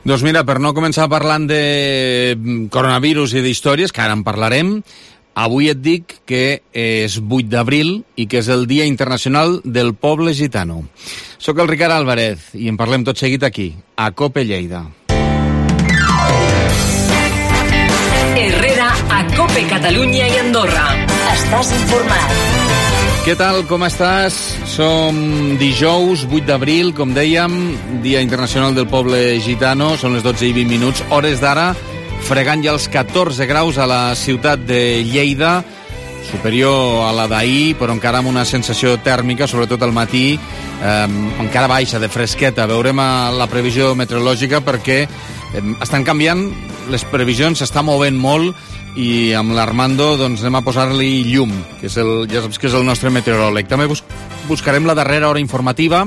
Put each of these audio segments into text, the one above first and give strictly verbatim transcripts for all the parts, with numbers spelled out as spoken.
Doncs mira, per no començar parlant de coronavirus i d'històries, que ara en parlarem, avui et dic que és vuit d'abril i que és el Dia Internacional del Poble Gitano. Soc el Ricard Álvarez i en parlem tot seguit aquí, a COPE Lleida. Herrera, a COPE Catalunya i Andorra. Estàs informat. Què tal, com estàs? Som dijous, vuit d'abril, com dèiem, Dia Internacional del Poble Gitano, són les dotze i vint minuts, hores d'ara, fregant ja els catorze graus a la ciutat de Lleida, superior a la d'ahir, però encara amb una sensació tèrmica, sobretot al matí, eh, encara baixa, de fresqueta. Veurem a la previsió meteorològica perquè eh, estan canviant, les previsions s'estan movent molt, i amb l'Armando doncs anem a posar-li llum, que és el, ja saps que és el nostre meteoròleg. També bus buscarem la darrera hora informativa.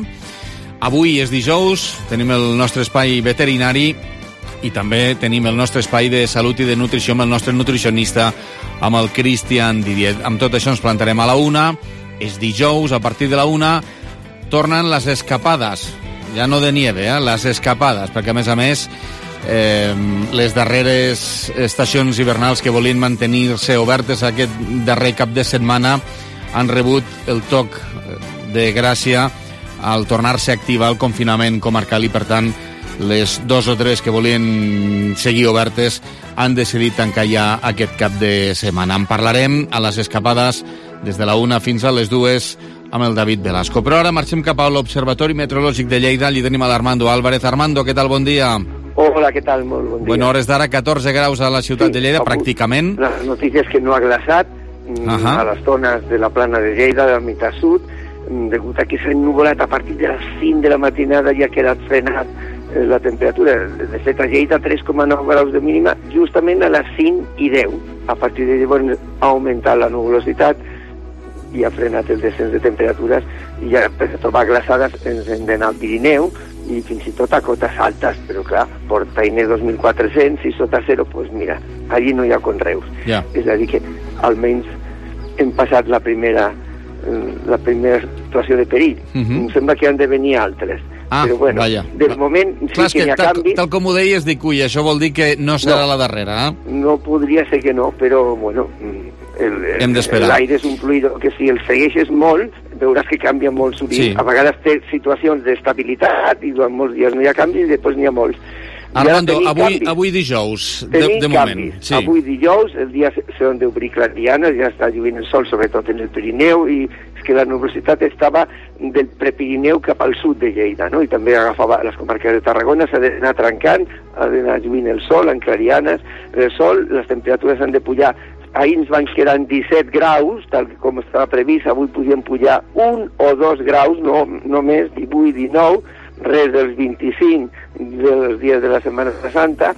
Avui és dijous, tenim el nostre espai veterinari i també tenim el nostre espai de salut i de nutrició amb el nostre nutricionista, amb el Cristian Didier. Amb tot això ens plantarem a la una. És dijous, a partir de la una tornen les escapades, ja no de nieve, eh? Les escapades, perquè a més a més Eh, les darreres estacions hivernals que volien mantenir-se obertes aquest darrer cap de setmana han rebut el toc de gràcia al tornar-se a activar el confinament comarcal i, per tant, les dos o tres que volien seguir obertes han decidit tancar ja aquest cap de setmana. En parlarem a les escapades des de la una fins a les dues amb el David Velasco. Però ara marxem cap a l'Observatori Meteorològic de Lleida. Allí tenim a l'Armando Álvarez. Armando, què tal? Bon dia. Hola, què tal? Molt bon dia. Bueno, hores d'ara, catorze graus a la ciutat sí, de Lleida, pràcticament. La notícia és que no ha glaçat uh -huh. a les zones de la plana de Lleida, de la meitat sud, degut a que s'ha ennuvolat a partir de les cinc de la matinada i ha quedat frenat eh, la temperatura. De fet, a Lleida, tres coma nou graus de mínima, justament a les cinc i deu. A partir de llavors ha augmentat la nuvolositat i ha frenat el descens de temperatures i ja per trobar glaçades ens hem d'anar al Pirineu i fins i tot a cotes altes, però clar, Portainer dos mil quatre-cents i sota zero, doncs pues mira, allí no hi ha conreus. Yeah. És a dir que almenys hem passat la primera la primera situació de perill. Uh -huh. Em sembla que han de venir altres. Ah, però bueno, vaja. del moment sí clar, que, que hi ha tal, canvis. Tal com ho deies, dic, ui, això vol dir que no serà no, la darrera, eh? No podria ser que no, però bueno, l'aire és un fluid que si el segueixes molt veuràs que canvia molt sovint. Sí. A vegades té situacions d'estabilitat i durant molts dies no hi ha canvis i després n'hi ha molts. Armando, avui, avui dijous, de, de moment. Sí. Avui dijous, el dia s'han d'obrir clarianes, ja està lluint el sol, sobretot en el Pirineu, i és que la nuvolositat estava del Prepirineu cap al sud de Lleida, no? I també agafava les comarques de Tarragona, s'ha d'anar trencant, ha d'anar lluint el sol, en clarianes, el sol, les temperatures han de pujar. Ahir ens van quedar en disset graus, tal com estava previst, avui podíem pujar un o dos graus, no, no més, divuit, dinou, res dels vint-i-cinc dels dies de la Setmana Santa,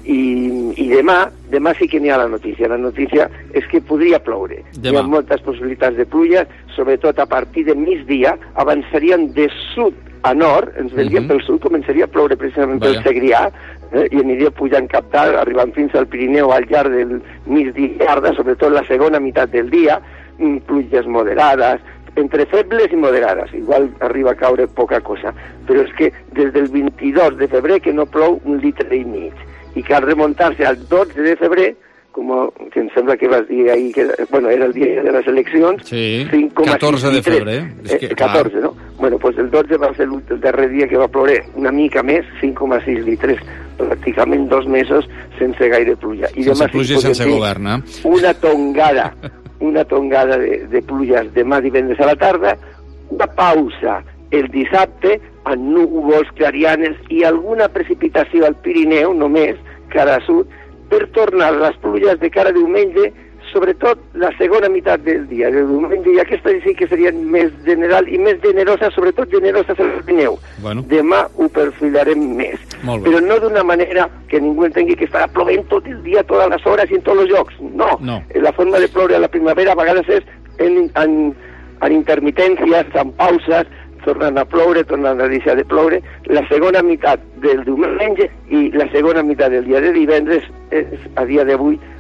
i, i demà, demà sí que n'hi ha la notícia. La notícia és que podria ploure. Demà. Hi ha moltes possibilitats de pluja, sobretot a partir de migdia, avançarien de sud a nord, ens vendríem uh -huh. pel sud, començaria a ploure precisament Vaya. pel Segrià, eh, i aniria pujant cap dalt, arribant fins al Pirineu al llarg del migdia, sobretot la segona meitat del dia, pluges moderades, entre febles i moderades, igual arriba a caure poca cosa, però és que des del vint-i-dos de febrer que no plou un litre i mig, i cal remuntar-se al dotze de febrer, com que em sembla que vas dir ahir, que bueno, era el dia de les eleccions, sí, catorze de febrer. És que, eh, catorze, clar. No? Bueno, doncs el dotze va ser el darrer dia que va ploure una mica més, cinc coma sis litres, pràcticament dos mesos sense gaire pluja. I sense demà pluja i sense govern, eh? Una tongada, una tongada de, de pluges demà divendres a la tarda, una pausa el dissabte amb núvols, clarianes i alguna precipitació al Pirineu, només, cara a sud, per tornar les pluges de cara a diumenge, sobretot la segona meitat del dia, del diumenge, i aquesta sí que serien més general i més generosa, sobretot generosa al Pirineu. Bueno. Demà ho perfilarem més, però no d'una manera que ningú entengui que estarà plovent tot el dia, totes les hores i en tots els llocs. No, no. La forma de ploure a la primavera a vegades és en, en, en intermitències, en pauses, tornant a ploure, tornant a deixar de ploure. La segona meitat del diumenge i la segona meitat del dia de divendres és, a dia d'avui,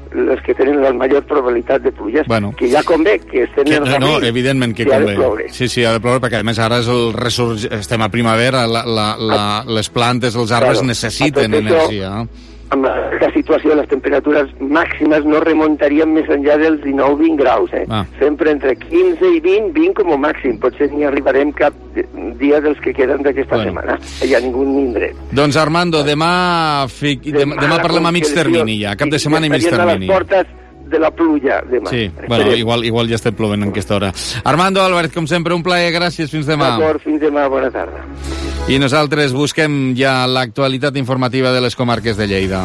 les que tenen la major probabilitat de pluges, bueno, que ja convé que estem que, en el no, abril, evidentment que si convé. ha de ploure. Sí, sí, ha de ploure, perquè a més ara és el ressurg... estem a primavera, la, la, la, les plantes, els arbres Claro, necessiten a tot energia. això, amb la situació, les temperatures màximes no remuntarien més enllà dels dinou vint graus, eh? Ah. Sempre entre quinze i vint, vint com a màxim. Potser ni arribarem cap dia dels que queden d'aquesta Bueno. setmana. Hi ha ningú indret. Doncs Armando, demà, fi... demà, demà parlem a mig termini ja, cap de setmana i mig estarien termini. a les portes de la pluja demà. Sí, bueno, igual, igual ja estem plovent en aquesta hora. Armando, Albert, com sempre, un plaer, gràcies, fins demà. D'acord, fins demà, bona tarda. I nosaltres busquem ja l'actualitat informativa de les comarques de Lleida.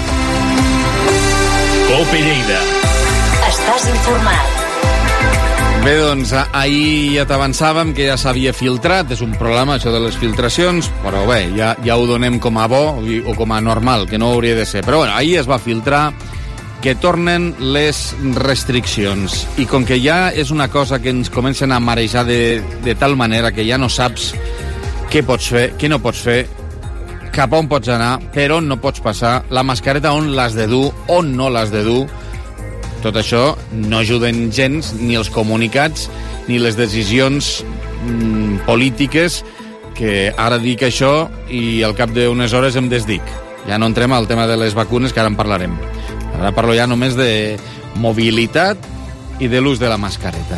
Cope Lleida. Estàs informat. Bé, doncs, ahir ja t'avançàvem que ja s'havia filtrat, és un problema això de les filtracions, però bé, ja, ja ho donem com a bo o com a normal, que no hauria de ser. Però bueno, ahir es va filtrar que tornen les restriccions. I com que ja és una cosa que ens comencen a marejar de, de tal manera que ja no saps què pots fer, què no pots fer, cap on pots anar, per on no pots passar, la mascareta on l'has de dur, on no l'has de dur. Tot això no ajuden gens ni els comunicats ni les decisions mm, polítiques, que ara dic això i al cap d'unes hores em desdic. Ja no entrem al tema de les vacunes, que ara en parlarem. Ara parlo ja només de mobilitat i de l'ús de la mascareta.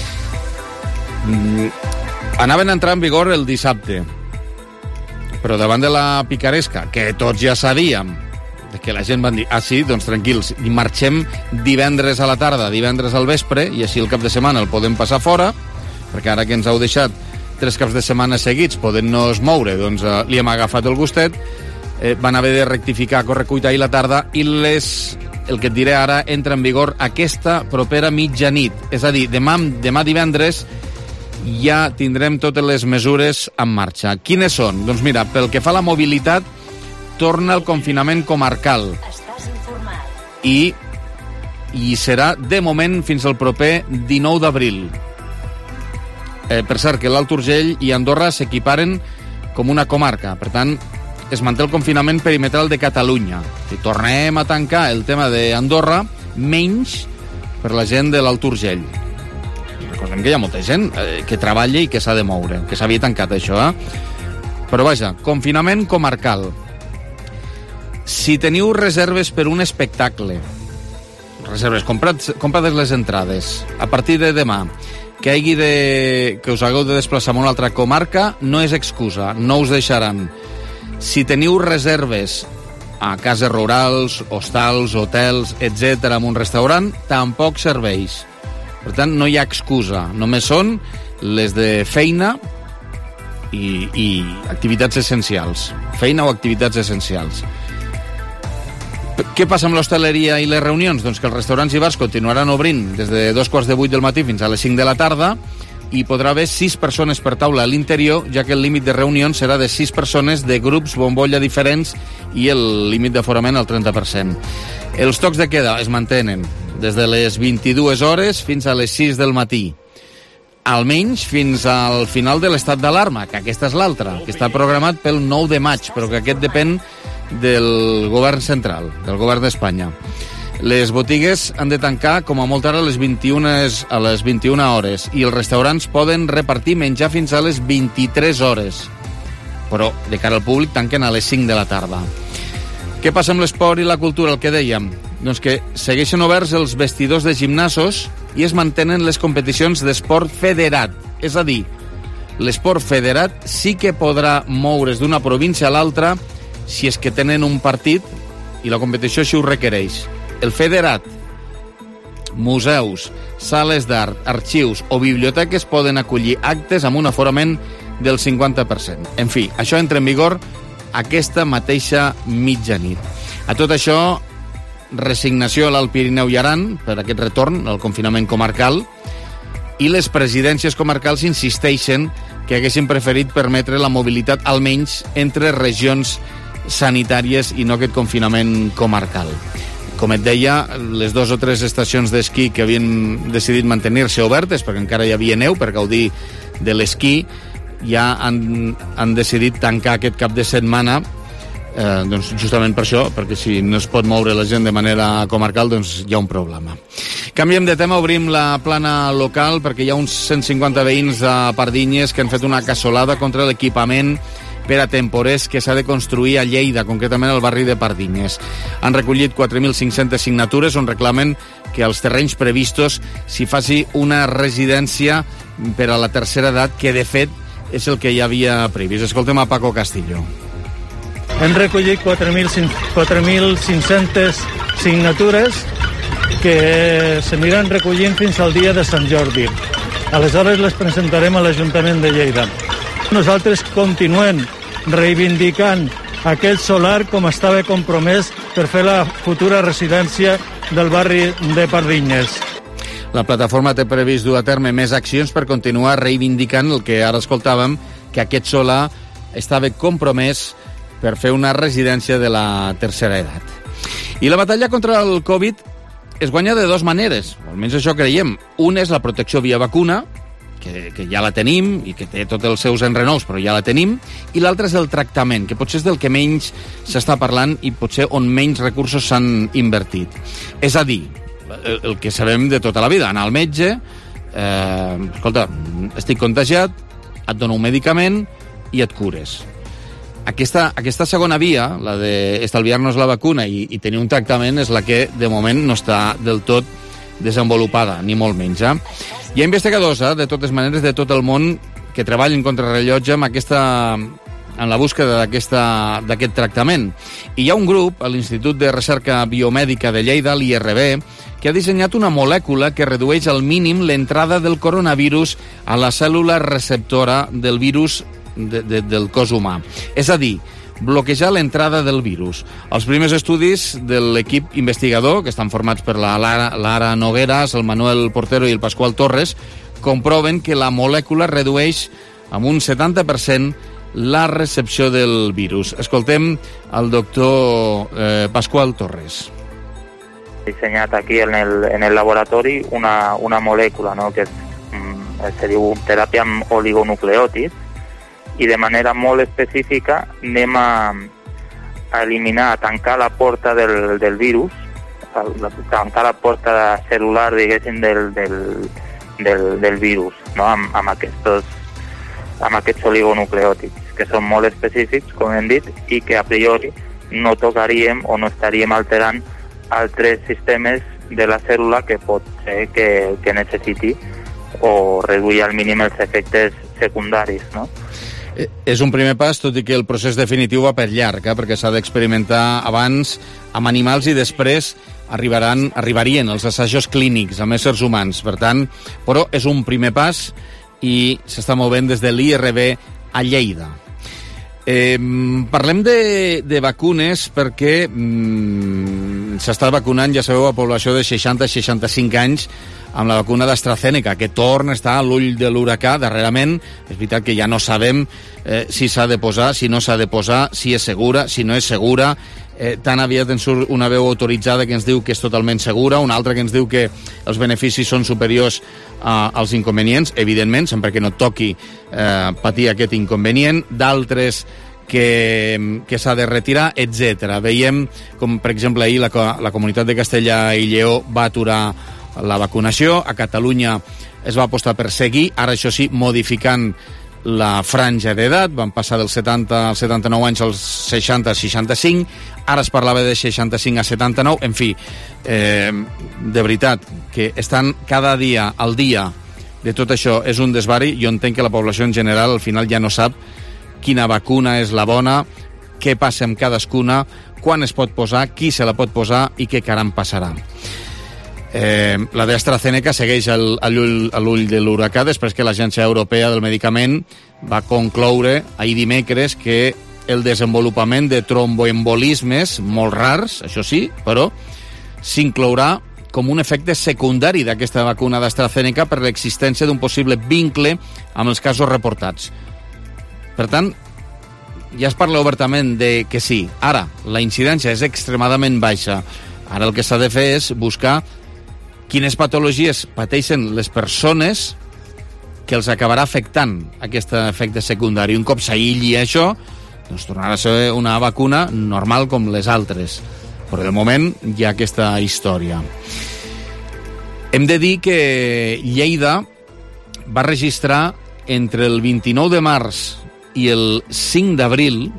Mm, anaven a entrar en vigor el dissabte, però davant de la picaresca, que tots ja sabíem, que la gent van dir, ah sí, doncs tranquils, i marxem divendres a la tarda, divendres al vespre, i així el cap de setmana el podem passar fora, perquè ara que ens heu deixat tres caps de setmana seguits podent-nos moure, doncs eh, li hem agafat el gustet, eh, van haver de rectificar a correcuita ahir la tarda, i les, el que et diré ara entra en vigor aquesta propera mitjanit, és a dir, demà, demà divendres ja tindrem totes les mesures en marxa. Quines són? Doncs mira, pel que fa a la mobilitat, torna el confinament comarcal. Estàs informat. I, i serà, de moment, fins al proper dinou d'abril. Eh, per cert, que l'Alt Urgell i Andorra s'equiparen com una comarca. Per tant, es manté el confinament perimetral de Catalunya. Si tornem a tancar el tema d'Andorra, menys per la gent de l'Alt Urgell. Recordem que hi ha molta gent eh, que treballa i que s'ha de moure, que s'havia tancat això, eh? Però vaja, confinament comarcal. Si teniu reserves per un espectacle, reserves, comprats, comprades les entrades, a partir de demà, que hagi de, que us hagueu de desplaçar a una altra comarca, no és excusa, no us deixaran. Si teniu reserves a cases rurals, hostals, hotels, etcètera, en un restaurant, tampoc serveix. Per tant, no hi ha excusa, només són les de feina i, i activitats essencials. Feina o activitats essencials. Què passa amb l'hostaleria i les reunions? Doncs que els restaurants i bars continuaran obrint des de dos quarts de vuit del matí fins a les cinc de la tarda i podrà haver sis persones per taula a l'interior, ja que el límit de reunions serà de sis persones de grups bombolla diferents i el límit d'aforament al trenta per cent. Els tocs de queda es mantenen des de les vint-i-dues hores fins a les sis del matí. Almenys fins al final de l'estat d'alarma, que aquesta és l'altra, que està programat pel nou de maig, però que aquest depèn del govern central, del govern d'Espanya. Les botigues han de tancar com a molt ara a les vint-i-una, a les vint-i-una hores i els restaurants poden repartir menjar fins a les vint-i-tres hores. Però de cara al públic tanquen a les cinc de la tarda. Què passa amb l'esport i la cultura, el que dèiem? Doncs que segueixen oberts els vestidors de gimnasos i es mantenen les competicions d'esport federat. És a dir, l'esport federat sí que podrà moure's d'una província a l'altra si és que tenen un partit i la competició així ho requereix. El federat, museus, sales d'art, arxius o biblioteques poden acollir actes amb un aforament del cinquanta per cent. En fi, això entra en vigor aquesta mateixa mitjanit. A tot això, resignació a l'Alt Pirineu i Aran per aquest retorn al confinament comarcal, i les presidències comarcals insisteixen que haguessin preferit permetre la mobilitat almenys entre regions sanitàries i no aquest confinament comarcal. Com et deia, les dues o tres estacions d'esquí que havien decidit mantenir-se obertes, perquè encara hi havia neu per gaudir de l'esquí, ja han, han decidit tancar aquest cap de setmana Eh, doncs justament per això, perquè si no es pot moure la gent de manera comarcal, doncs hi ha un problema. Canviem de tema, obrim la plana local, perquè hi ha uns cent cinquanta veïns de Pardinyes que han fet una cassolada contra l'equipament per a temporers que s'ha de construir a Lleida, concretament al barri de Pardinyes. Han recollit quatre mil cinc-centes signatures on reclamen que als terrenys previstos s'hi faci una residència per a la tercera edat, que de fet és el que hi havia previst. Escoltem a Paco Castillo. Hem recollit quatre mil cinc-centes signatures que s'aniran recollint fins al dia de Sant Jordi. Aleshores les presentarem a l'Ajuntament de Lleida. Nosaltres continuem reivindicant aquell solar com estava compromès per fer la futura residència del barri de Pardinyes. La plataforma té previst dur a terme més accions per continuar reivindicant el que ara escoltàvem, que aquest solar estava compromès per fer una residència de la tercera edat. I la batalla contra el Covid es guanya de dues maneres, o almenys això creiem. Una és la protecció via vacuna, que, que ja la tenim i que té tots els seus enrenous, però ja la tenim, i l'altra és el tractament, que potser és del que menys s'està parlant i potser on menys recursos s'han invertit. És a dir, el, el que sabem de tota la vida, anar al metge, eh, escolta, estic contagiat, et dono un medicament i et cures. Aquesta, aquesta segona via, la d'estalviar-nos la vacuna i, i tenir un tractament, és la que de moment no està del tot desenvolupada, ni molt menys. Eh? Hi ha investigadors, eh, de totes maneres, de tot el món, que treballen contra rellotge amb aquesta, en la búsqueda d'aquest tractament. I hi ha un grup, a l'Institut de Recerca Biomèdica de Lleida, l'I R B, que ha dissenyat una molècula que redueix al mínim l'entrada del coronavirus a la cèl·lula receptora del virus De, de, del cos humà. És a dir, bloquejar l'entrada del virus. Els primers estudis de l'equip investigador, que estan formats per la Lara, Lara Nogueras, el Manuel Portero i el Pasqual Torres, comproven que la molècula redueix amb un setanta per cent la recepció del virus. Escoltem el doctor eh, Pasqual Torres. Dissenyat aquí en el, en el laboratori una, una molècula, no?, que és, mm, se diu teràpia amb oligonucleòtids, i de manera molt específica anem a, a eliminar, a tancar la porta del, del virus, a, a tancar la porta celular, diguéssim, del, del, del, del virus, no?, amb, amb, aquests, amb aquests oligonucleòtids, que són molt específics, com hem dit, i que a priori no tocaríem o no estaríem alterant altres sistemes de la cèl·lula que pot ser que, que necessiti o reduir al mínim els efectes secundaris, no? És un primer pas, tot i que el procés definitiu va per llarg, eh? perquè s'ha d'experimentar abans amb animals i després arribaran, arribarien els assajos clínics amb éssers humans. Per tant, però és un primer pas i s'està movent des de l'I R B a Lleida. Eh, parlem de, de vacunes perquè mm, s'està vacunant, ja sabeu, a població de seixanta a seixanta-cinc anys amb la vacuna d'AstraZeneca, que torna a estar a l'ull de l'huracà darrerament. És veritat que ja no sabem eh, si s'ha de posar, si no s'ha de posar, si és segura, si no és segura. Eh, tan aviat ens surt una veu autoritzada que ens diu que és totalment segura, una altra que ens diu que els beneficis són superiors a, als inconvenients, evidentment, sempre que no toqui eh, patir aquest inconvenient, d'altres que, que s'ha de retirar, etcètera. Veiem com, per exemple, ahir la, la comunitat de Castella i Lleó va aturar la vacunació. A Catalunya es va apostar per seguir, ara això sí, modificant la franja d'edat, van passar dels setanta als setanta-nou anys als seixanta a seixanta-cinc, ara es parlava de seixanta-cinc a setanta-nou, en fi, eh, de veritat, que estan cada dia al dia de tot això, és un desvari. Jo entenc que la població en general al final ja no sap quina vacuna és la bona, què passa amb cadascuna, quan es pot posar, qui se la pot posar i què caram passarà. Eh, la d'AstraZeneca segueix a l'ull de l'huracà després que l'Agència Europea del Medicament va concloure ahir dimecres que el desenvolupament de tromboembolismes molt rars, això sí, però s'inclourà com un efecte secundari d'aquesta vacuna d'AstraZeneca per l'existència d'un possible vincle amb els casos reportats. Per tant, ja es parla obertament de que sí. Ara, la incidència és extremadament baixa. Ara el que s'ha de fer és buscar quines patologies pateixen les persones que els acabarà afectant aquest efecte secundari. Un cop s'aïlli això, doncs tornarà a ser una vacuna normal com les altres. Però de moment hi ha aquesta història. Hem de dir que Lleida va registrar entre el vint-i-nou de març i el cinc d'abril,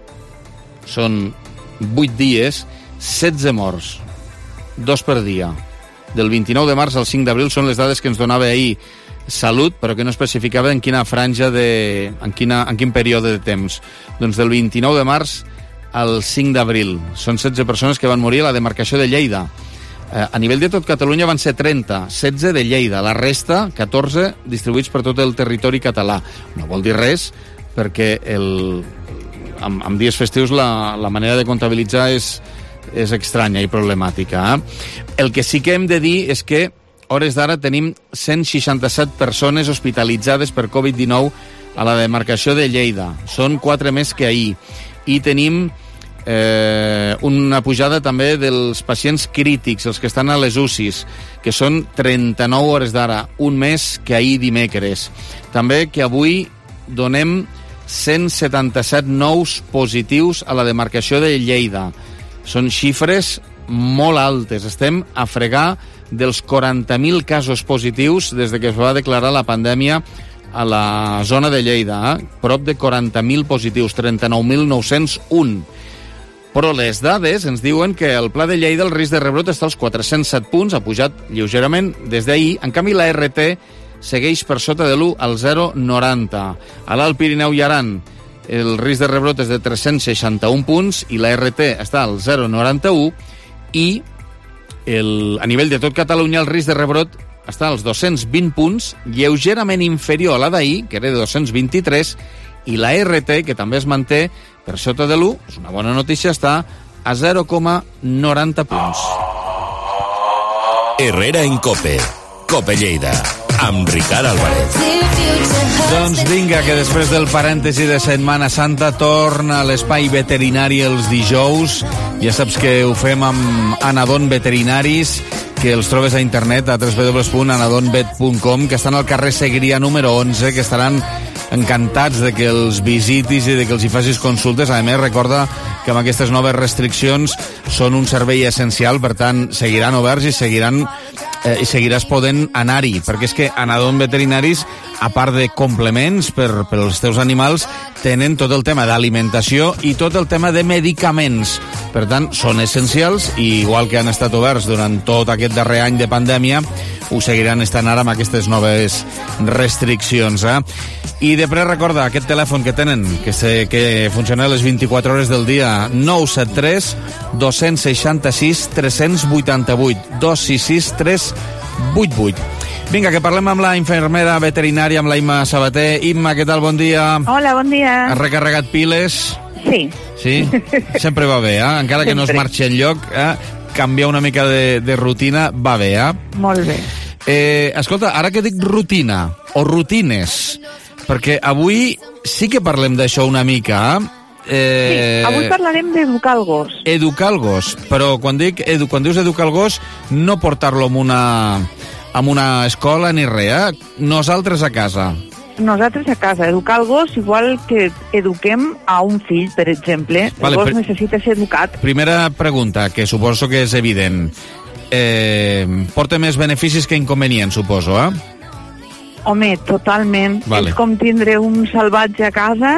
són vuit dies, setze morts, dos per dia. Del vint-i-nou de març al cinc d'abril són les dades que ens donava ahir Salut, però que no especificava en quina franja de... en, quina, en quin període de temps. Doncs del vint-i-nou de març al cinc d'abril. Són setze persones que van morir a la demarcació de Lleida. Eh, a nivell de tot Catalunya van ser trenta, setze de Lleida, la resta, catorze, distribuïts per tot el territori català. No vol dir res, perquè el, amb, amb dies festius la, la manera de comptabilitzar és, és estranya i problemàtica. Eh? El que sí que hem de dir és que hores d'ara tenim cent seixanta-set persones hospitalitzades per covid dinou a la demarcació de Lleida. Són quatre més que ahir. I tenim eh, una pujada també dels pacients crítics, els que estan a les U C Is, que són trenta-nou hores d'ara, un més que ahir dimecres. També que avui donem cent setanta-set nous positius a la demarcació de Lleida. Són xifres molt altes. Estem a fregar dels quaranta mil casos positius des de que es va declarar la pandèmia a la zona de Lleida. Eh? Prop de quaranta mil positius, trenta-nou mil nou-cents un. Però les dades ens diuen que el Pla de Lleida, el risc de rebrot està als quatre-cents set punts, ha pujat lleugerament des d'ahir. En canvi, la R T segueix per sota de l'u al zero coma noranta. A l'Alt Pirineu i Aran, el risc de rebrot és de tres-cents seixanta-un punts i la R T està al zero coma noranta-u, i el, a nivell de tot Catalunya el risc de rebrot està als dos-cents vint punts, lleugerament inferior a la d'ahir, que era de dos-cents vint-i-tres, i la R T, que també es manté per sota de l'u, és una bona notícia, està a zero coma noranta punts. Herrera en Cope, Cope Lleida, amb Ricard Álvarez. Doncs vinga, que després del parèntesi de Setmana Santa torna a l'espai veterinari els dijous. Ja saps que ho fem amb Anadon Veterinaris, que els trobes a internet a w w w punt anadon vet punt com, que estan al carrer Segrià número onze, que estaran encantats de que els visitis i de que els hi facis consultes. A més, recorda que amb aquestes noves restriccions són un servei essencial, per tant, seguiran oberts i seguiran eh, i seguiràs podent anar-hi, perquè és que Anadon Veterinaris, a part de complements per, per als teus animals, tenen tot el tema d'alimentació i tot el tema de medicaments. Per tant, són essencials i, igual que han estat oberts durant tot aquest darrer any de pandèmia, ho seguiran estant ara amb aquestes noves restriccions. Eh? I després recorda aquest telèfon que tenen, que, sé, que funciona a les vint-i-quatre hores del dia, nou set tres dos sis sis tres vuit vuit, dos sis sis tres vuit vuit. Vinga, que parlem amb la infermera veterinària, amb la Imma Sabater. Imma, què tal? Bon dia. Hola, bon dia. Has recarregat piles? Sí. Sí? Sempre va bé, eh? Encara que no es marxi enlloc, eh? Canviar una mica de, de rutina va bé, eh? Molt bé. Eh, escolta, ara que dic rutina, o rutines, perquè avui sí que parlem d'això una mica, eh? Eh, sí, avui parlarem d'educar el gos. Educar el gos, però quan, dic edu, quan dius educar el gos, no portar-lo amb una, amb una escola ni res, eh? Nosaltres a casa. Nosaltres a casa, educar el gos igual que eduquem a un fill, per exemple. El vale, gos per... necessita ser educat. Primera pregunta, que suposo que és evident. Eh, porta més beneficis que inconvenients, suposo, eh? Home, totalment. Vale. És com tindre un salvatge a casa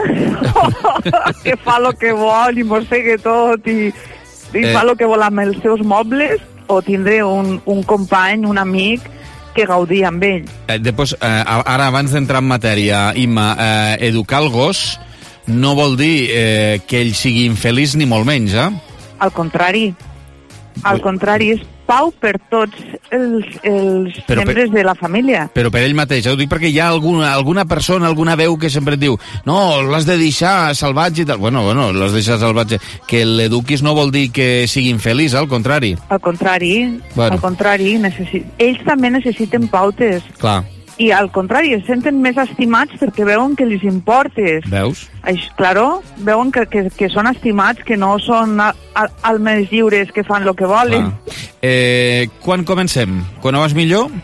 que fa el que vol i mossega tot i, i eh. fa el que vol amb els seus mobles, o tindre un, un company, un amic que gaudir amb ell. Eh, després, eh, ara, abans d'entrar en matèria, Imma, eh, educar el gos no vol dir eh, que ell sigui infeliç ni molt menys, eh? Al contrari. Al contrari, és pau per tots els, els però membres per, de la família. Però per ell mateix, ho dic perquè hi ha alguna, alguna persona, alguna veu que sempre et diu no, l'has de deixar salvatge i tal. Bueno, bueno, l'has de deixar salvatge. Que l'eduquis no vol dir que sigui infeliç, al contrari. Al contrari, bueno. al contrari. Necessi... Ells també necessiten pautes. Clar. I al contrari, es senten més estimats perquè veuen que els importes. Veus? Això, claro, veuen que, que, que són estimats, que no són almes lliures que fan el que volen. Ah. Eh, quan comencem? Quan abans millor?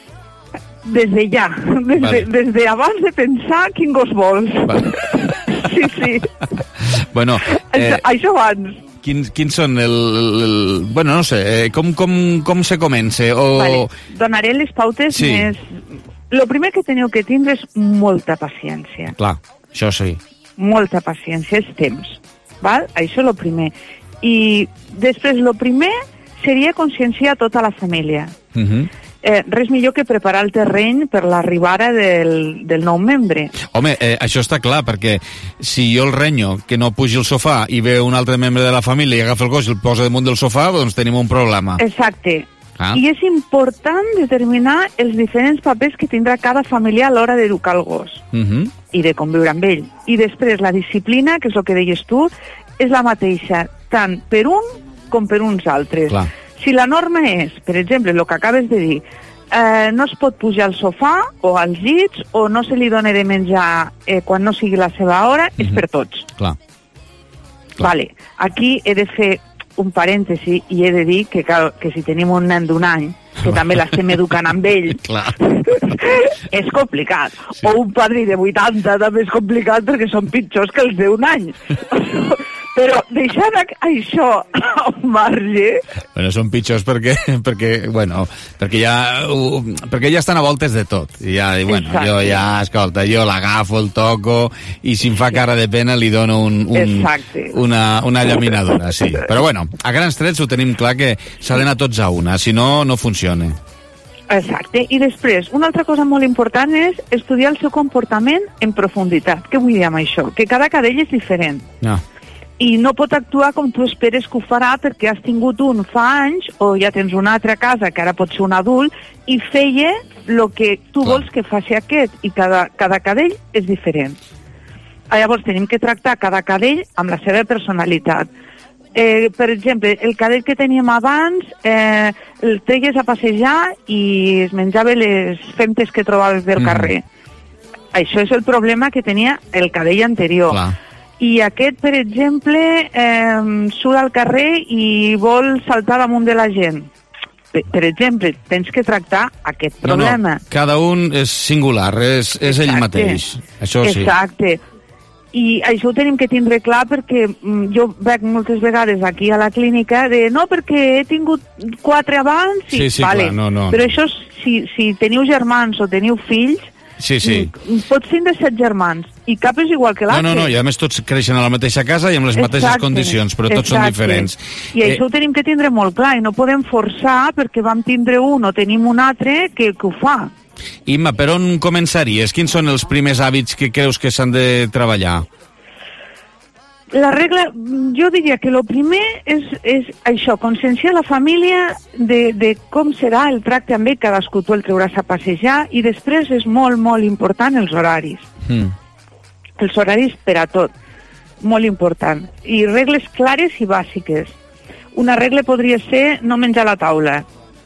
Des de ja, des, vale. de, des de abans de pensar quin gos vols. Vale. Sí, sí. Bueno, eh, això, això abans. Quins, quins són el, el, el... Bueno, no sé, eh, com, com, com se comença? O... Vale. Donaré les pautes sí. més... Lo primer que teniu que tindre és molta paciència. Clar, això sí. Molta paciència, és temps. Val? Això és lo primer. I després, lo primer seria conscienciar tota la família. Uh -huh. Eh, res millor que preparar el terreny per l'arribada del, del nou membre. Home, eh, això està clar, perquè si jo el renyo que no pugi al sofà i ve un altre membre de la família i agafa el gos i el posa damunt del sofà, doncs tenim un problema. Exacte. Ah. I és important determinar els diferents papers que tindrà cada família a l'hora d'educar el gos uh -huh. i de conviure amb ell. I després la disciplina, que és el que deies tu, és la mateixa, tant per un com per uns altres. Clar. Si la norma és, per exemple, el que acabes de dir, eh, no es pot pujar al sofà o als llits o no se li dona de menjar eh, quan no sigui la seva hora, mm-hmm. és per tots. Clar. Clar. Vale. Aquí he de fer un parèntesi i he de dir que, cal, que si tenim un nen d'un any, que també l'estem educant amb ell, és complicat. Sí. O un padrí de vuitanta també és complicat perquè són pitjors que els d'un any. Però deixant això al marge... Bueno, són pitjors perquè, perquè, bueno, perquè ja, uh, perquè ja estan a voltes de tot. I ja, bueno, exacte. Jo ja, escolta, jo l'agafo, el toco, i si em fa cara de pena li dono un, un, una, una llaminadora, sí. Però bueno, a grans trets ho tenim clar que s'ha d'anar tots a una, si no, no funciona. Exacte. I després, una altra cosa molt important és estudiar el seu comportament en profunditat. Què vull dir amb això? Que cada cadell és diferent. No. I no pot actuar com tu esperes que ho farà perquè has tingut un fa anys o ja tens un altre a casa que ara pot ser un adult i feia el que tu Clar. vols que faci aquest i cada, cada cadell és diferent. Llavors tenim que tractar cada cadell amb la seva personalitat. Eh, per exemple, el cadell que teníem abans eh, el treies a passejar i es menjava les femtes que trobaves del mm. carrer. Això és el problema que tenia el cadell anterior. Clar. I aquest, per exemple, eh, surt al carrer i vol saltar damunt de la gent. Per, per exemple, tens que tractar aquest problema. No, no, cada un és singular, és, és ell mateix. Això sí. Exacte. I això ho tenim que tindre clar perquè mm, jo veig moltes vegades aquí a la clínica de no, perquè he tingut quatre abans i... Sí, sí, vale. clar, no, no. Però això, si, si teniu germans o teniu fills, sí, sí. pots tindre set germans i cap és igual que l'altre. No, no, no, i a més tots creixen a la mateixa casa i amb les mateixes Exacte. condicions, però tots Exacte. són diferents. I eh... això ho tenim que tindre molt clar i no podem forçar perquè vam tindre un o tenim un altre que, que ho fa. Imma, per on començaries? Quins són els primers hàbits que creus que s'han de treballar? La regla, jo diria que el primer és, és això, conscienciar la família de, de com serà el tracte amb ell, cadascú tu el treuràs a passejar, i després és molt, molt important els horaris. Mm. Els horaris per a tot, molt important. I regles clares i bàsiques. Una regla podria ser no menjar a la taula.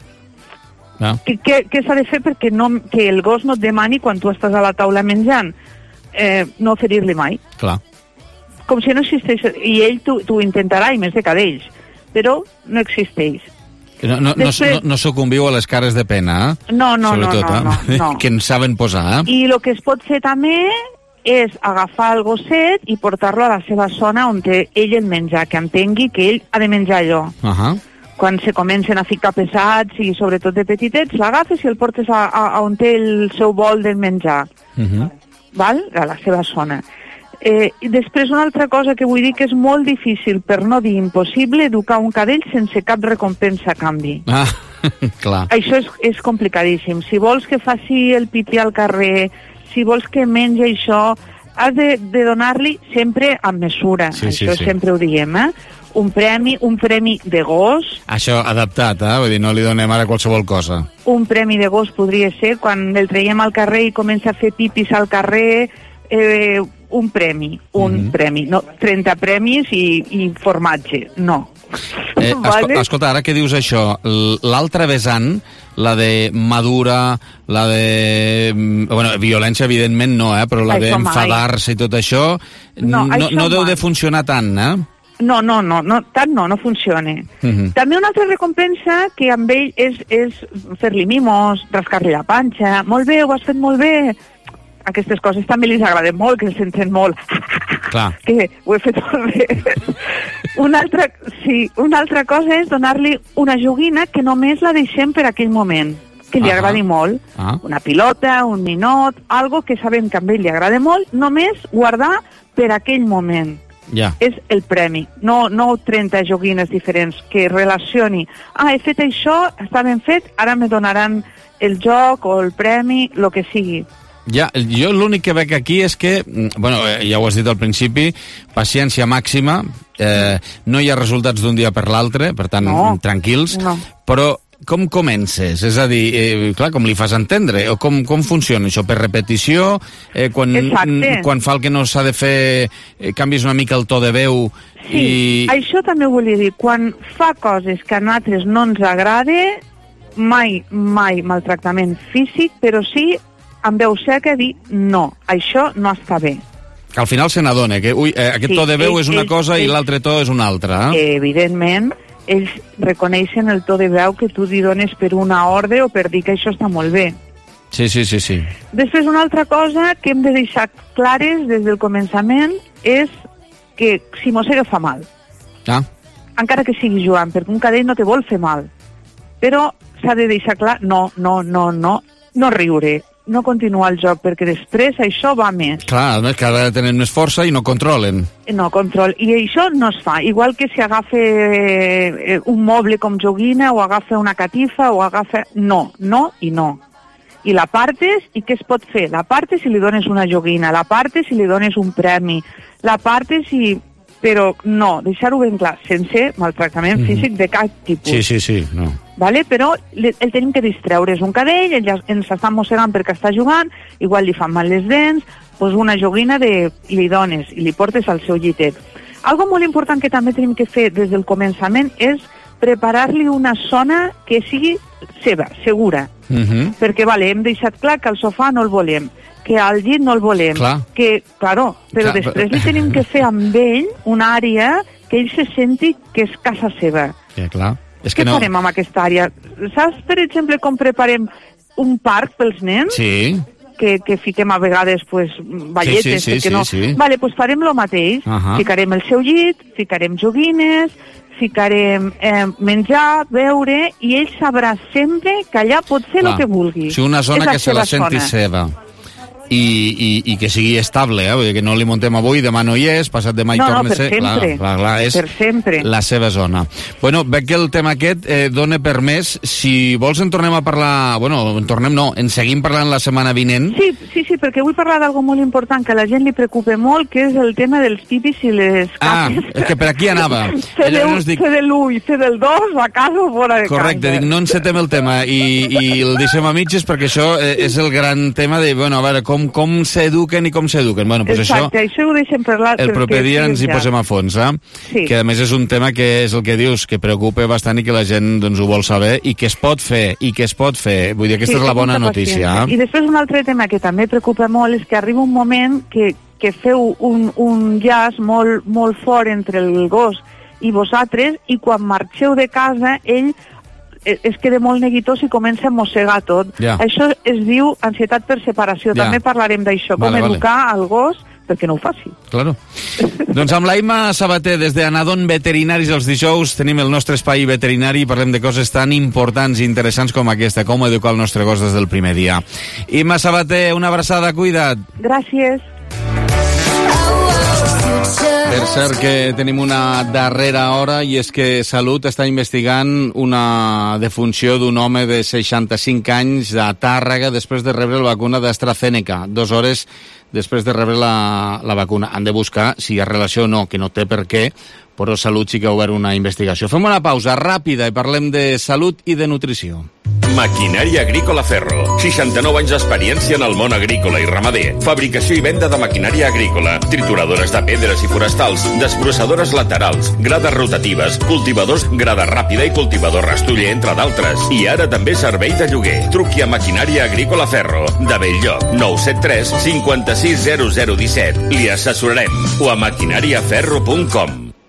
Ah. Què, què, què s'ha de fer perquè no, que el gos no et demani quan tu estàs a la taula menjant? Eh, no oferir-li mai. Clar. Com si no existeix, i ell t'ho intentarà, i més de cadells, però no existeix. No, no, Després... no, no sucumbiu a les cares de pena, eh? No, no, Sobretot, no, no, eh? no, no. Que en saben posar, eh? I el que es pot fer també és agafar el gosset i portar-lo a la seva zona on té ell el menjar, que entengui que ell ha de menjar allò. Uh -huh. Quan se comencen a ficar pesats i sobretot de petitets, l'agafes i el portes a, a, a on té el seu bol de menjar, uh -huh. val? A la seva zona. Eh, I després una altra cosa que vull dir que és molt difícil, per no dir impossible, educar un cadell sense cap recompensa a canvi. Ah, clar. Això és, és complicadíssim. Si vols que faci el pipí al carrer, si vols que mengi això, has de, de donar-li sempre amb mesura. Sí, això sí, sí. sempre ho diem, eh? Un premi, un premi de gos. Això adaptat, eh? Vull dir, no li donem ara qualsevol cosa. Un premi de gos podria ser quan el traiem al carrer i comença a fer pipis al carrer, eh, un premi, un mm-hmm. premi, no trenta premis i, i formatge, no. Eh, vale? Escolta, ara que dius això, l'altra vessant, la de madura, la de... Bueno, violència evidentment no, eh? Però la d'enfadar-se i tot això, no, no, això no deu de funcionar tant, eh? No, no, no, no, tant no, no funciona. Uh-huh. També una altra recompensa que amb ell és, és fer-li mimos, rascar-li la panxa, molt bé, ho has fet molt bé. Aquestes coses també li agraden molt, que se senten molt Clar. Que ho he fet al revés. Una altra, sí, una altra cosa és donar-li una joguina que només la deixem per aquell moment, que li Ah, agradi molt. ah. Una pilota, un ninot, algo que sabem que a ell li agrada molt, només guardar per aquell moment. Ja. És el premi, no, no trenta joguines diferents, que relacioni. Ah, he fet això, està ben fet, ara me donaran el joc o el premi, el que sigui. Ja, jo l'únic que veig aquí és que, bueno, ja ho has dit al principi, paciència màxima, eh, no hi ha resultats d'un dia per l'altre, per tant, No. tranquils, No. però com comences? És a dir, eh, clar, com li fas entendre? O com, com funciona això? Per repetició? Eh, quan, Exacte. quan fa el que no s'ha de fer, eh, canvis una mica el to de veu? Sí, i... això també ho volia dir. Quan fa coses que a nosaltres no ens agrada, mai, mai maltractament físic, però sí amb veu seca dir no, això no està bé. Que al final se n'adona, que ui, eh, aquest Sí, to de veu ell- és una ell- cosa i ell- l'altre to és una altra. Eh? Evidentment, ells reconeixen el to de veu que tu li dones per una ordre o per dir que això està molt bé. Sí, sí, sí, sí. Després, una altra cosa que hem de deixar clares des del començament és que si mossega fa mal, Ah, encara que sigui jugant, perquè un cadell no te vol fer mal. Però s'ha de deixar clar, no, no, no, no, no riure, no continuar el joc, perquè després això va més. clar, a més que ara tenen més força i no controlen. No, control. I això no es fa. Igual que si agafa eh, un moble com joguina, o agafa una catifa, o agafa... No, no i no. I la partes, i què es pot fer? La partes si li dones una joguina, la partes si li dones un premi, la partes si... Però no, deixar-ho ben clar, sense maltractament mm-hmm. físic de cap tipus. Sí, sí, sí, no. Vale? Però le- el tenim que distreure. És un cadell, ell ja ens està mossegant perquè està jugant, igual li fan mal les dents, doncs una joguina de, li dones i li portes al seu llitet. Algo molt important que també tenim que fer des del començament és preparar-li una zona que sigui seva, segura. Mhm. Perquè, vale, hem deixat clar que al sofà no el volem, que al llit no el volem, Clar. que, claro, però Clar, després però- li tenim que fer amb ell una àrea que ell se senti que és casa seva. Ja, clar. És Què que no... farem amb aquesta àrea? Saps, per exemple, com preparem un parc pels nens? Sí, Que, que fiquem a vegades pues, balletes, sí, sí, perquè sí, no... sí. Vale, pues farem el mateix. Ahà. Ficarem el seu llit, ficarem joguines, ficarem eh, menjar, beure, i ell sabrà sempre que allà pot fer clar. el que vulgui. Sí, una zona És la que se la seva senti zona. seva. I, i, i que sigui estable, eh? Vull dir que no li muntem avui, demà no hi és, passat demà hi No, no, torna a per ser. sempre. Clar, clar, clar, és Per sempre. la seva zona. Bueno, veig que el tema aquest eh, dona per més. Si vols en tornem a parlar... Bueno, en tornem no, en seguim parlant la setmana vinent. Sí, sí, sí, perquè vull parlar d'algo molt important que a la gent li preocupa molt, que és el tema dels pipis i les Ah, capes. és que per aquí anava. C de Llavors u, dic- C de l'u i C del dos, a casa o fora de Correcte, casa. dic, no encetem el tema i, i el deixem a mitges perquè això eh, és el gran tema de, bueno, a veure, com, com s'eduquen i com s'eduquen. Bueno, pues Exacte, això, això ho deixem per l'altre. el proper dia ens hi posem a fons, eh? Sí. Que a més és un tema que és el que dius, que preocupa bastant i que la gent doncs, ho vol saber i que es pot fer, i que es pot fer. Vull dir, aquesta és la bona notícia. I després un altre tema que també preocupa molt és que arriba un moment que, que feu un, un llaç molt, molt fort entre el gos i vosaltres, i quan marxeu de casa ell eh, es queda molt neguitós i comença a mossegar tot. Ja. Això es diu ansietat per separació. Ja. També parlarem d'això, com Vale, vale. educar al gos perquè no ho faci. Claro. Doncs amb la Imma Sabater, des d'Anadon Veterinaris, els dijous tenim el nostre espai veterinari i parlem de coses tan importants i interessants com aquesta, com educar el nostre gos des del primer dia. Imma Sabater, una abraçada, cuida't. Gràcies. Per cert que tenim una darrera hora i és que Salut està investigant una defunció d'un home de seixanta-cinc anys de Tàrrega després de rebre la vacuna d'AstraZeneca, dues hores després de rebre la, la vacuna. Han de buscar si hi ha relació o no, que no té per què, però Salut sí que ha obert una investigació. Fem una pausa ràpida i parlem de salut i de nutrició. Maquinària Agrícola Ferro. seixanta-nou anys d'experiència en el món agrícola i ramader. Fabricació i venda de maquinària agrícola. Trituradores de pedres i forestals. Desbrossadores laterals. Grades rotatives. Cultivadors grada ràpida i cultivador rastoller, entre d'altres. I ara també servei de lloguer. Truqui a Maquinària Agrícola Ferro. De Belllloc. nou set tres cinquanta-sis zero zero disset. Li assessorarem. O a maquinàriaferro punt com.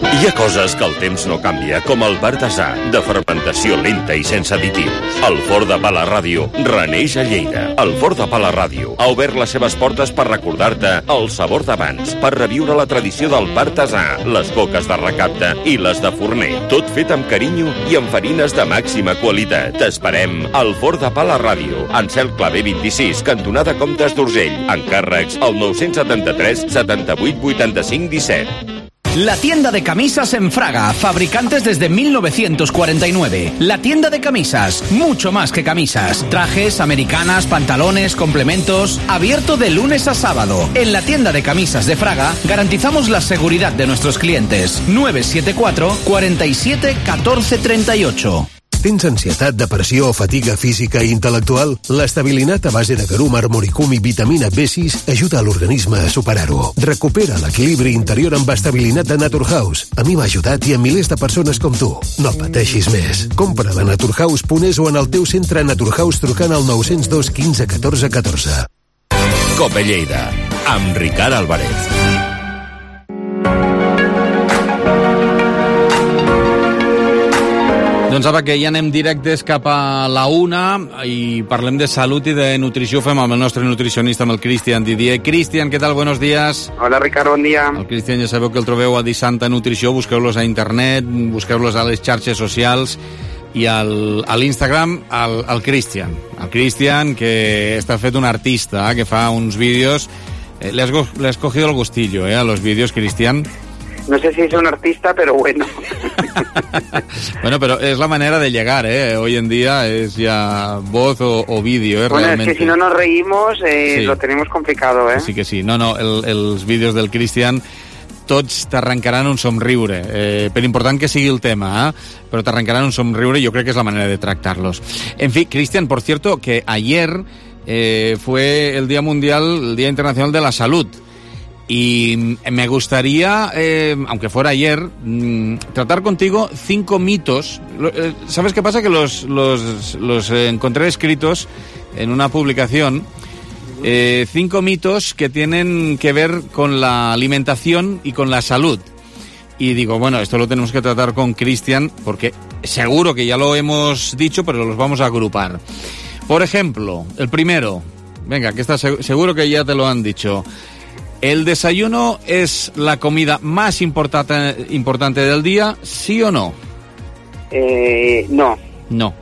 Hi ha coses que el temps no canvia, com el Bartesà, de fermentació lenta i sense additius. El Forn de Pa La Ràdio reneix a Lleida. El Forn de Pa La Ràdio ha obert les seves portes per recordar-te el sabor d'abans, per reviure la tradició del Bartesà, les coques de recapte i les de forner. Tot fet amb carinyo i amb farines de màxima qualitat. T'esperem al Forn de Pa La Ràdio, en Cel Clavé vint-i-sis, cantonada Comtes d'Urgell. Encàrrecs al nou setanta-tres setanta-vuit vuitanta-cinc disset. La tienda de camisas en Fraga, fabricantes desde mil novecientos cuarenta y nueve. La tienda de camisas, mucho más que camisas. Trajes, americanas, pantalones, complementos. Abierto de lunes a sábado. En la tienda de camisas de Fraga garantizamos la seguridad de nuestros clientes. nueve siete cuatro, cuarenta y siete, catorce treinta y ocho. Tens ansietat, depressió o fatiga física i intel·lectual? L'estabilinat a base de garum, armoricum i vitamina B sis ajuda a l'organisme a superar-ho. Recupera l'equilibri interior amb estabilinat de Naturhaus. A mi m'ha ajudat i a milers de persones com tu. No pateixis més. Compra-la a naturhaus punt es o en el teu centre Naturhaus trucant al nou zero dos quinze catorze catorze. Cope Lleida, amb Ricard Álvarez. Doncs apa, que ja anem directes cap a la una i parlem de salut i de nutrició. Ho fem amb el nostre nutricionista, amb el Cristian Didier. Cristian, què tal? Buenos días. Hola, Ricard, bon dia. El Cristian ja sabeu que el trobeu a Disanta Nutrició. Busqueu-los a internet, busqueu-los a les xarxes socials i al, a l'Instagram, al, al Cristian. El Cristian, que està fet un artista, eh, que fa uns vídeos. Eh, le, has, le has cogido el gustillo, eh, a los vídeos, Cristian. No sé si es un artista, pero bueno. Bueno, pero es la manera de llegar, ¿eh? Hoy en día es ya voz o, o vídeo, ¿eh? Bueno, realmente. Es que si no nos reímos, eh, sí. Lo tenemos complicado, ¿eh? Sí que sí. No, no, el, els vídeos del Cristian tots t'arrencaran un somriure. Eh, per important que sigui el tema, ¿eh? Pero t'arrencaran un somriure y yo creo que es la manera de tractarlos. En fin, Cristian, por cierto, que ayer eh, fue el Día Mundial, el Día Internacional de la Salud. Y me gustaría, eh, aunque fuera ayer, mmm, tratar contigo cinco mitos. ¿Sabes qué pasa? Que los, los, los encontré escritos en una publicación. Eh, cinco mitos que tienen que ver con la alimentación y con la salud. Y digo, bueno, esto lo tenemos que tratar con Cristian, porque seguro que ya lo hemos dicho, pero los vamos a agrupar. Por ejemplo, el primero. Venga, que está seguro que ya te lo han dicho. ¿El desayuno es la comida más importante, importante del día, sí o no? Eh, no. No.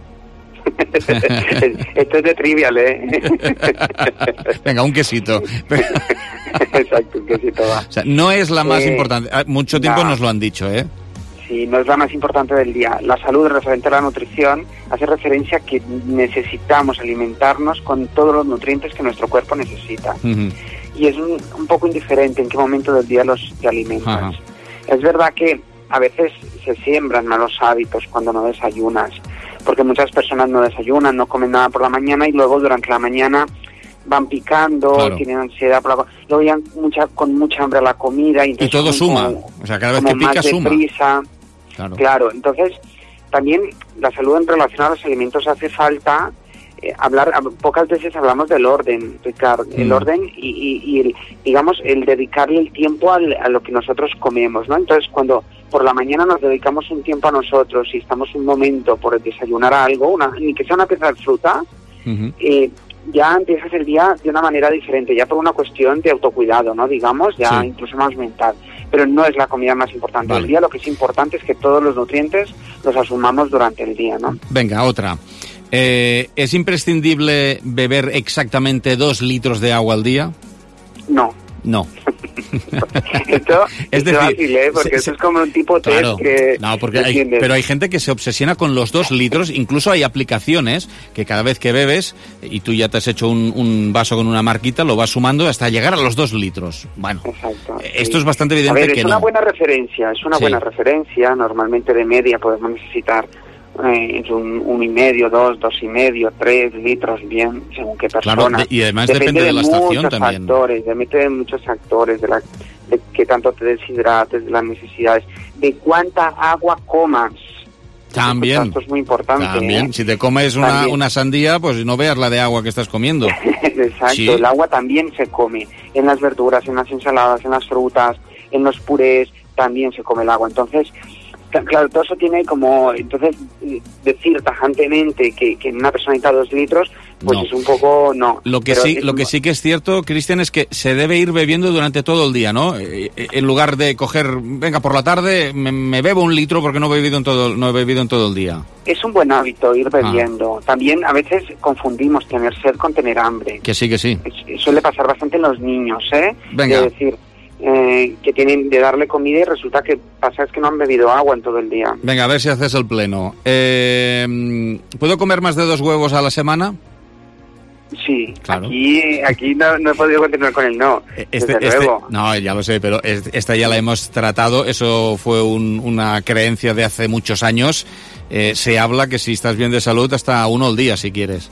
Esto es de trivial, ¿eh? Venga, un quesito. Exacto, un quesito va. O sea, no es la más eh, importante. Mucho tiempo no. Nos lo han dicho, ¿eh? Sí, no es la más importante del día. La salud referente a la nutrición hace referencia a que necesitamos alimentarnos con todos los nutrientes que nuestro cuerpo necesita. Uh-huh. Y es un, un poco indiferente en qué momento del día los te alimentas. Ajá. Es verdad que a veces se siembran malos hábitos cuando no desayunas, porque muchas personas no desayunan, no comen nada por la mañana y luego durante la mañana van picando, claro. Tienen ansiedad, por la, luego ya mucha, con mucha hambre a la comida. Y, y todo suma, como, o sea, cada vez que pica suma. Claro. claro, entonces también la salud en relación a los alimentos hace falta eh, hablar, pocas veces hablamos del orden, Ricardo, mm. el orden y, y, y el, digamos, el dedicarle el tiempo al, a lo que nosotros comemos, ¿no? Entonces cuando por la mañana nos dedicamos un tiempo a nosotros y estamos un momento por desayunar algo, una, ni que sea una pieza de fruta, uh-huh. eh, ya empiezas el día de una manera diferente, ya por una cuestión de autocuidado, ¿no? Digamos, ya sí. Incluso más mental. Pero no es la comida más importante vale. Del día, lo que es importante es que todos los nutrientes los asumamos durante el día, ¿no? Venga, otra. Eh, ¿Es imprescindible beber exactamente dos litros de agua al día? No. No. esto es decir, fácil, ¿eh? Porque se, esto es como un tipo test claro, que... No, porque hay, pero hay gente que se obsesiona con los dos litros, incluso hay aplicaciones que cada vez que bebes, y tú ya te has hecho un, un vaso con una marquita, lo vas sumando hasta llegar a los dos litros. Bueno, exacto, esto sí. Es bastante evidente a ver, que es no. Es una buena referencia, es una sí. buena referencia, normalmente de media podemos necesitar Eh, entre un uno y medio, dos, dos y medio, tres litros, bien, según qué persona. Claro, y además depende, depende de, de la estación también. Factores, depende de muchos factores, de, la, de qué tanto te deshidrates, de las necesidades, de cuánta agua comas. También. Esto es muy importante. También, ¿eh? Si te comes una, una sandía, pues no veas la de agua que estás comiendo. Exacto, sí. El agua también se come en las verduras, en las ensaladas, en las frutas, en los purés. también se come el agua. Entonces, claro, todo eso tiene como, entonces, decir tajantemente que, que una persona necesita dos litros, pues no. es un poco, no. Lo que sí, lo que sí que es cierto, Cristian, es que se debe ir bebiendo durante todo el día, ¿no? En lugar de coger, venga, por la tarde me, me bebo un litro porque no he bebido en todo, no he bebido en todo el día. Es un buen hábito ir bebiendo. Ah. También a veces confundimos tener sed con tener hambre. Que sí, que sí. Es, suele pasar bastante en los niños, ¿eh? Venga. Es decir, Eh, que tienen de darle comida y resulta que pasa es que no han bebido agua en todo el día. Venga, a ver si haces el pleno. Eh, ¿Puedo comer más de dos huevos a la semana? Sí, claro. aquí, aquí no, no he podido continuar con el no. Este, desde este, luego. No, ya lo sé, pero esta ya la hemos tratado. Eso fue un, una creencia de hace muchos años. Eh, se habla que si estás bien de salud, hasta uno al día, si quieres.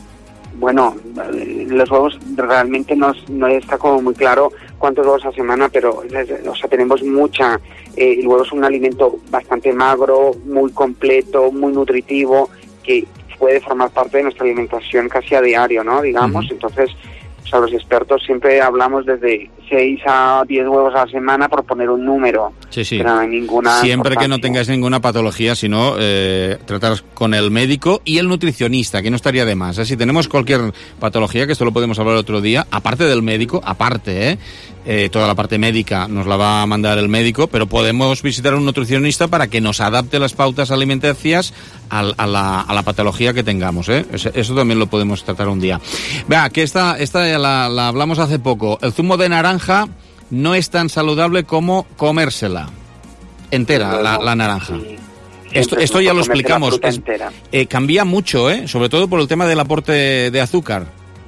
Bueno, los huevos realmente no, no está como muy claro cuántos huevos a semana, pero o sea, tenemos mucha. Eh, el huevo es un alimento bastante magro, muy completo, muy nutritivo, que puede formar parte de nuestra alimentación casi a diario, ¿no? Digamos, uh-huh. Entonces, o sea, los expertos siempre hablamos desde seis a diez huevos a la semana por poner un número. Sí, sí. Pero no hay ninguna Siempre que no tengáis ninguna patología, sino eh, tratar con el médico y el nutricionista, que no estaría de más. ¿eh? Si tenemos cualquier patología, que esto lo podemos hablar otro día, aparte del médico, aparte, ¿eh? Eh, toda la parte médica nos la va a mandar el médico, pero podemos visitar a un nutricionista para que nos adapte las pautas alimenticias a, a, la, a la patología que tengamos. ¿eh? Eso, eso también lo podemos tratar un día. Vea, que esta, esta ya la, la hablamos hace poco. El zumo de naranja no es tan saludable como comérsela entera, no, la, la naranja. Sí. Esto, esto ya lo explicamos. Es, eh, cambia mucho, ¿eh? Sobre todo por el tema del aporte de azúcar.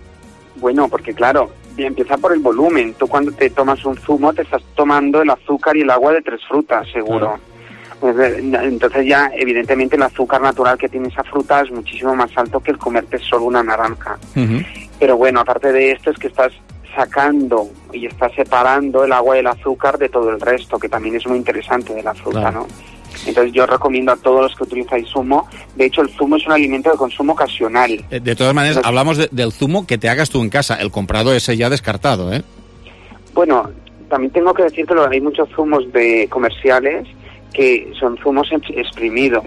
Bueno, porque claro, empieza por el volumen. Tú cuando te tomas un zumo te estás tomando el azúcar y el agua de tres frutas, seguro. Claro. Entonces ya, evidentemente, el azúcar natural que tiene esa fruta es muchísimo más alto que el comerte solo una naranja. Uh-huh. Pero bueno, aparte de esto es que estás sacando y estás separando el agua y el azúcar de todo el resto, que también es muy interesante de la fruta, claro. ¿no? Entonces yo recomiendo a todos los que utilizáis zumo. De hecho, el zumo es un alimento de consumo ocasional. De todas maneras, Entonces, hablamos de, del zumo que te hagas tú en casa. El comprado ese ya descartado, ¿eh? Bueno, también tengo que decir que hay muchos zumos de comerciales que son zumos exprimidos.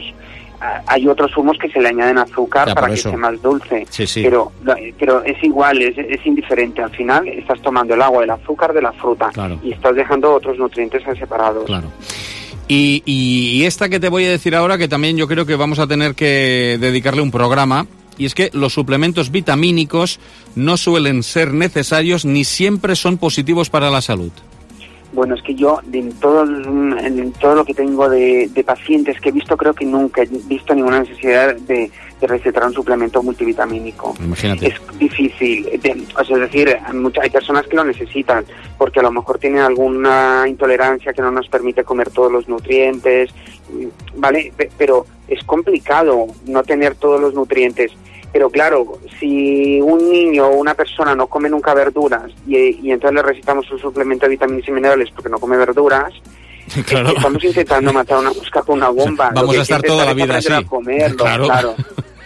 Hay otros zumos que se le añaden azúcar ya, para que sea más dulce. Sí, sí. Pero, pero es igual, es, es indiferente. Al final estás tomando el agua y el azúcar de la fruta, claro. Y estás dejando otros nutrientes separados. Claro. Y, y, y esta que te voy a decir ahora, que también yo creo que vamos a tener que dedicarle un programa, y es que los suplementos vitamínicos no suelen ser necesarios ni siempre son positivos para la salud. Bueno, es que yo, en todo, en todo lo que tengo de, de pacientes que he visto, creo que nunca he visto ninguna necesidad de, de recetar un suplemento multivitamínico. Imagínate. Es difícil. De, o sea, es decir, hay, muchas, hay personas que lo necesitan, porque a lo mejor tienen alguna intolerancia que no nos permite comer todos los nutrientes, ¿vale? Pero es complicado no tener todos los nutrientes. Pero claro, si un niño o una persona no come nunca verduras y, y entonces le recetamos un suplemento de vitaminas y minerales porque no come verduras, claro. Estamos intentando matar una mosca con una bomba. Vamos a estar toda la vida así. A comerlo, claro. claro.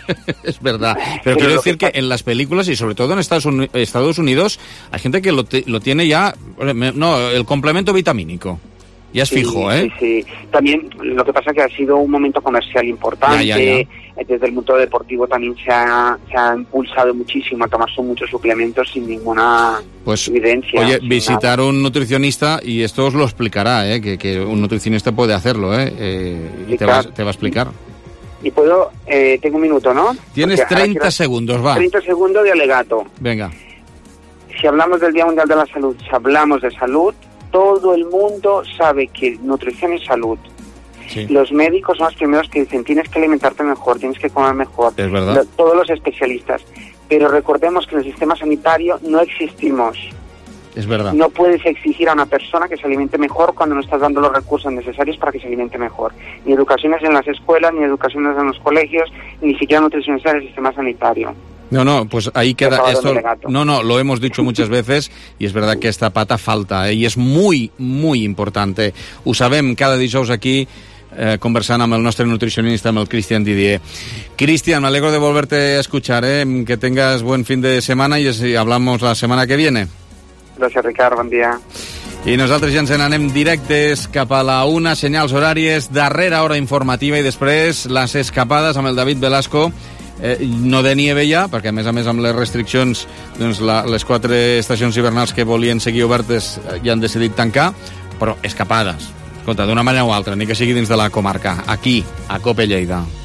Es verdad. Pero, Pero quiero decir que, que en las películas y sobre todo en Estados Unidos, Estados Unidos hay gente que lo, te, lo tiene ya, no, el complemento vitamínico. Ya es sí, fijo, ¿eh? Sí, sí. También lo que pasa es que ha sido un momento comercial importante. Ya, ya, ya. Desde el mundo deportivo también se ha, se ha impulsado muchísimo a tomarse muchos suplementos sin ninguna pues, evidencia. Oye, visitar nada. Un nutricionista, y esto os lo explicará, ¿eh? Que, que un nutricionista puede hacerlo, ¿eh? eh y te va, te va a explicar. Y puedo, eh, tengo un minuto, ¿no? Tienes Porque treinta quiero... segundos, va. treinta segundos de alegato. Venga. Si hablamos del Día Mundial de la Salud, si hablamos de salud, todo el mundo sabe que nutrición es salud. Sí. Los médicos son los primeros que dicen tienes que alimentarte mejor, tienes que comer mejor. Es verdad. Lo, todos los especialistas. Pero recordemos que en el sistema sanitario no existimos. Es verdad. No puedes exigir a una persona que se alimente mejor cuando no estás dando los recursos necesarios para que se alimente mejor. Ni educaciones en las escuelas, ni educaciones en los colegios, ni siquiera nutricionistas del sistema sanitario. No, no, pues ahí queda esto. No, no, lo hemos dicho muchas veces i és veritat que esta pata falta, eh? I és muy, muy importante. Ho sabem cada dijous aquí eh, conversant amb el nostre nutricionista, amb el Cristian Didier. Cristian, me alegro de volverte a escuchar, ¿eh? Que tengas buen fin de semana y hablamos la semana que viene. Gracias, Ricard, buen día. I nosaltres ja ens n'anem directes cap a la una, senyals horàries, darrera hora informativa i després les escapades amb el David Velasco. Eh, no de nieve ja, perquè a més a més amb les restriccions doncs la, les quatre estacions hivernals que volien seguir obertes ja han decidit tancar, però escapades, escolta, d'una manera o altra, ni que sigui dins de la comarca, aquí, a Cope Lleida.